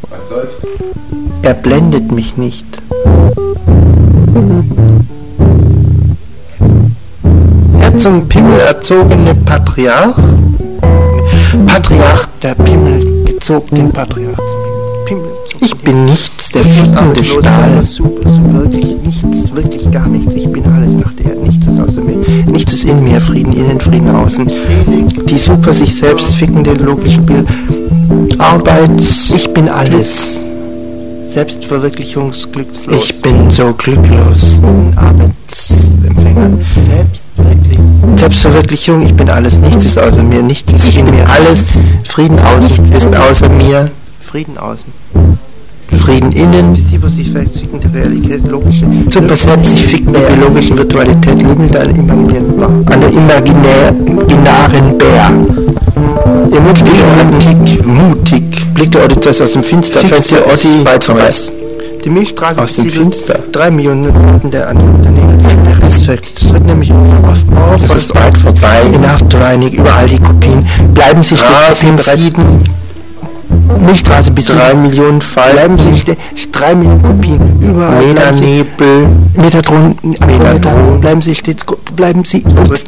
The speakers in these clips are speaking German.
Er blendet mich nicht. Der zum Pimmel erzogene Patriarch, der Pimmel gezog den Patriarch zum Pimmel. Ich bin nichts, der fliegende Stahl. Wirklich nichts, wirklich gar nichts. Ich bin alles, dachte er. Nichts ist außer mir. Nichts ist in mir. Frieden innen, Frieden außen. Die super sich selbst fickende logische Arbeit. Ich bin alles. Selbstverwirklichungsglückslos. Ich bin so glücklos. Arbeitsempfänger. Selbstverwirklichung. Ich bin alles. Nichts ist außer mir. Nichts ist in mir. Alles. Frieden außen ist außer mir. Frieden außen. Frieden innen, die sich fickende Realität, logische, super selbst sich fickende biologischen Virtualität, lümmelt an der imaginären Bär. Mutig, blickte Odysseus aus dem Finster, fällte Ossi weit vorbei. Die Milchstraße aus dem Finster. 3 Millionen Minuten der Unternehmen. Der Rest tritt nämlich auf. Es ist weit vorbei. In Afterreinig, überall die Kopien. Bleiben Sie stets Frieden. Milchstraße bis 3 Millionen Fall. Bleiben Sie stets 3 Millionen Kopien. Überall. Nebel. Metatron. Bleiben Sie stets. Bleiben Sie.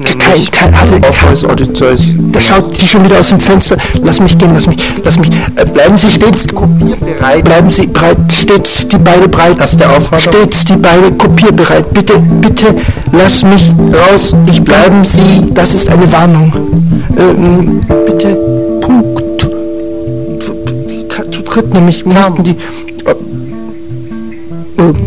Da schaut die schon wieder aus dem Fenster. Lass mich gehen. Bleiben Sie stets kopierbereit. Bleiben Sie bereit. Stets die Beine breit. Das ist der Aufforderung. Stets die Beine kopierbereit. Bitte, lass mich raus. Bleiben Sie. Das ist eine Warnung. Bitte. Punkt. Zu dritt nämlich mussten die